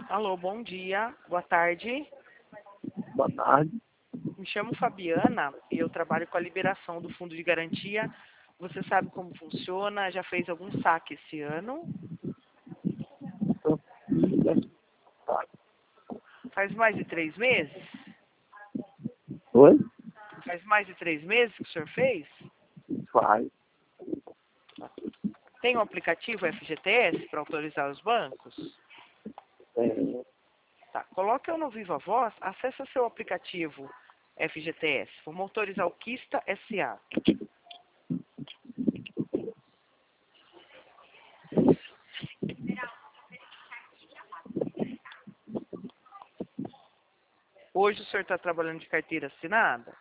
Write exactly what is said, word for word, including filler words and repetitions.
Alô, bom dia, boa tarde. Boa tarde. Me chamo Fabiana e eu trabalho com a liberação do Fundo de Garantia. Você sabe como funciona? Já fez algum saque esse ano? Sou filha. Faz mais de três meses? Oi? Faz mais de três meses que o senhor fez? Faz. Tem o aplicativo F G T S para autorizar os bancos? É, Tá, coloque eu no Viva Voz, acesse seu aplicativo F G T S. Vamos autorizar o Quista S A. Hoje o senhor está trabalhando de carteira assinada?